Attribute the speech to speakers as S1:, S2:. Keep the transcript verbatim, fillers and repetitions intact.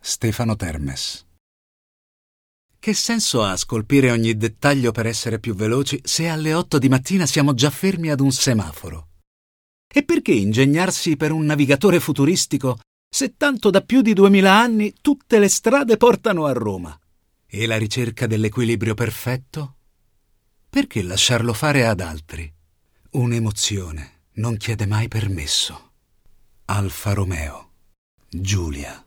S1: Stefano Termes. Che senso ha scolpire ogni dettaglio per essere più veloci se alle otto di mattina siamo già fermi ad un semaforo? E perché ingegnarsi per un navigatore futuristico se tanto da più di duemila anni tutte le strade portano a Roma? E la ricerca dell'equilibrio perfetto? Perché lasciarlo fare ad altri? Un'emozione non chiede mai permesso. Alfa Romeo, Giulia.